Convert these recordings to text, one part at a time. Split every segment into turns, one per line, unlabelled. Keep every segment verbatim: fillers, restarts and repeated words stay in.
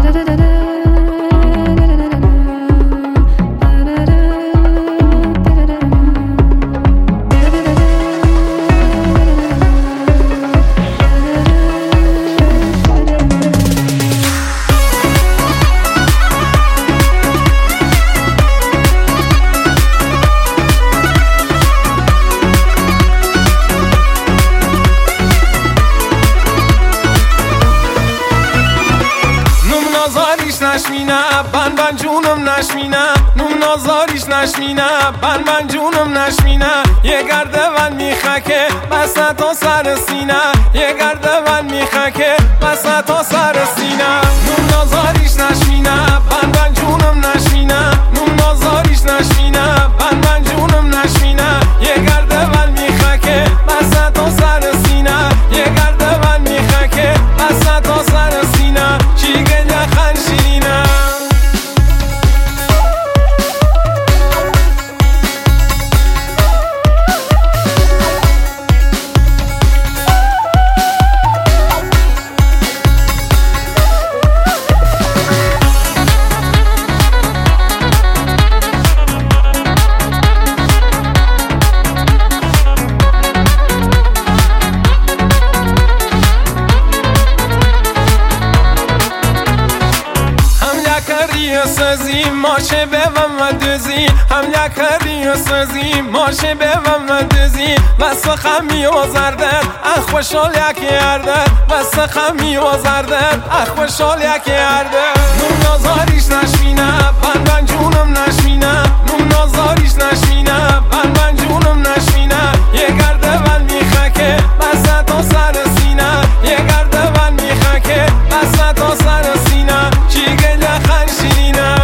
نشمینه بن بن جونم نشمینه نوم نازاریش نشمینه بن بن جونم نشمینه یه گرده من میخکه بس تا سر سینه یه گرده من میخکه بس تا سر سینه نوم نازاریش نشمینه بن بن جونم نشمینه نوم نازاریش نشمینه بن بن جونم نشمینه یه گرده من میخکه بس تا سر سینه یه گرده من میخکه بس تا سر سینه چی گله خنشینه سازی ماشه به و دوزی هم یکری سازی ماشه به و دوزی بس خمی و زردن اخ خوشحال یکی اردن بس خمی و زردن اخ خوشحال یکی اردن نوم نازاریش نشمینه بن بن جونم نشمینه نوم نازاریش نشمینه بن بن جونم نشمینه یه گرده من میخکه بس تا سر سینه یه گرده من میخکه بس تا سر سینه چی گله خنشینه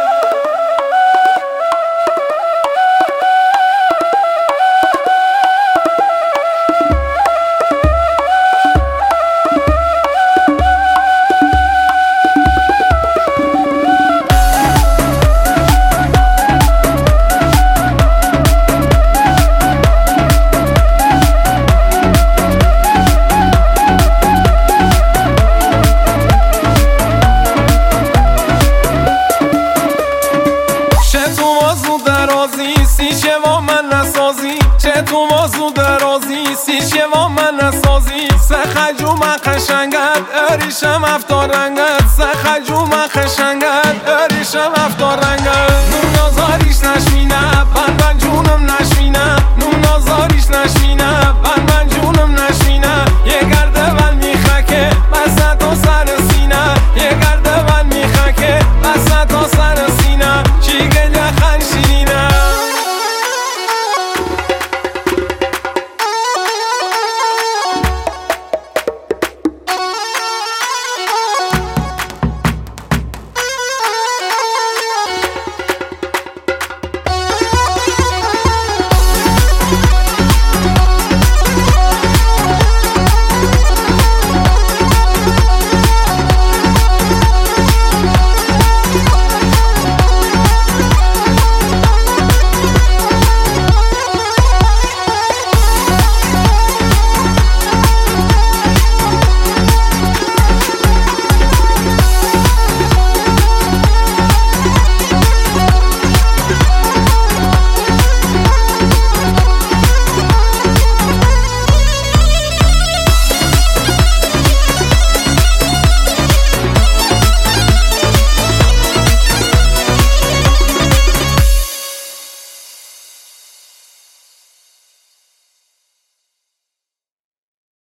سیشه و من نسازی چه تو موضوع درازی سیشه و من نسازی سخجو من خشنگت اریشم افتار رنگت سخجو من خشنگت اریشم افتار رنگت نوم نازاریش نشمینه بن بن جونم